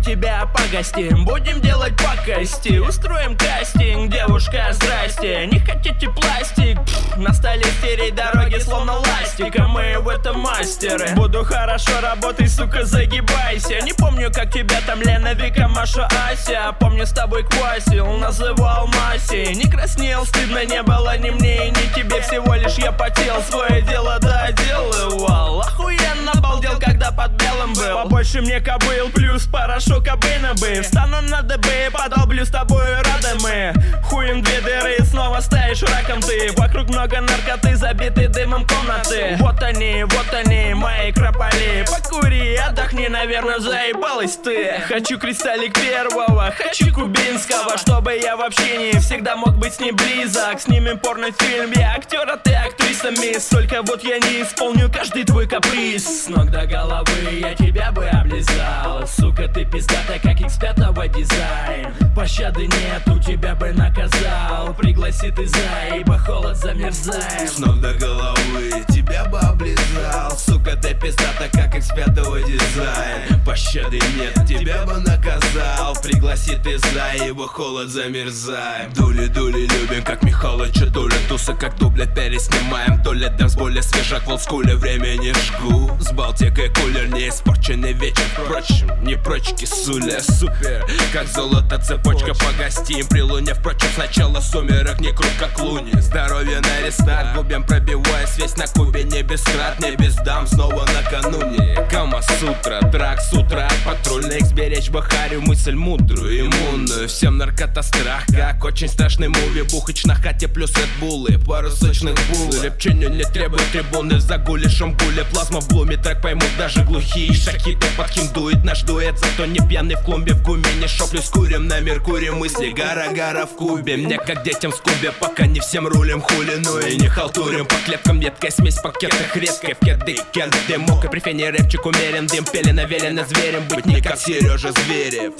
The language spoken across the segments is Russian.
тебя погостим, будем делать пакости, устроим кастинг, девушка, здрасте. Не хотите пластик? На столе стереть дороги словно ластик, а мы в этом мастеры. Буду хорошо работать, сука, загибайся. Не помню, как тебя там Лена, Вика, Маша, Ася. Помню, с тобой квасил, называл Масей. Не краснел, стыдно не было ни мне, ни тебе. Всего лишь я потел, свое дело доделывал. Охуенно обалдел, когда под белым был. Побольше мне кобыл, плюс порошок обына бы. Встану на ДБ, подолблю с тобой рады мы. Хуем две дыры, снова стоишь раком ты. Вокруг много наркоты, забиты дымом комнаты. Вот они, мои крополи. Покури, отдохни, наверное, заебалась ты. Хочу кристаллик первого, хочу кубинского, чтобы я в общении всегда мог быть с ним близок. Снимем порнофильм, я актер, а ты актриса, мисс. Только вот я не исполню каждый твой каприз. С ног до головы я тебя бы облизал. Сука, ты пиздата, как X5 дизайн. Пощады нет, тебя бы наказал. Пригласи ты за, ибо холод замерзаем. С ног до головы тебя бы облизал. Сука, ты пиздата, как X5 дизайн. Пощады нет, тебя бы наказал. Пригласи ты за, ибо холод замерзаем. Дули любим, как Михалыча Дуля. Тусы как дубля переснимаем. То ли дэнс более свежак в олдскуле, время не жгу. С Балтикой кулер, не испорченный вечер. Впрочем, не прочь кисуля. Супер, как золото цепочка, погостим. При луне, впрочем, сначала сумерок, не круг как луни. Здоровье на рестарт, губим пробиваясь весь на кубе. Не без крат, не без дам, снова накануне. Кама-сутра, драк с утра. Патрульный сберечь бахарю, мысль мудрую, иммунную. Всем наркота страх, как очень страшный муви. Бухач на хате плюс редбулы, пару сочных булок. Лепчению не требует трибуны, за гулешом гуля. Плазма в блуме, трек поймут даже глухие. Шахиты под кем дует наш дуэт, зато не пьяный в клумбе. В гуме не шоплюсь, курим на Меркурии. Мысли гора в кубе. Мне как детям в кубе, пока не всем рулем хули. Ну и не халтурим по клеткам, едкая смесь в пакетах редкой. В кеды, дымок, и при фене рэпчик умерен. Дым пелена велено зверем, быть не как Сережа Зверев.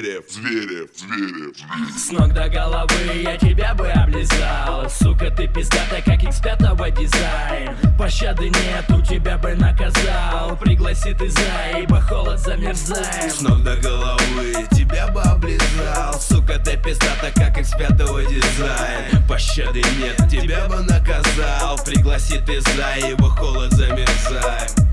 С ног до головы я тебя бы облизал. Сука, ты пиздата, как X5 дизайн. Пощады нет, тебя бы наказал. Пригласи ты за, ибо холод замерзаем. С ног до головы тебя бы облизал. Сука, ты пиздата, как X5 дизайн. Пощады нет, тебя бы наказал. Пригласи ты за, ибо холод замерзаем.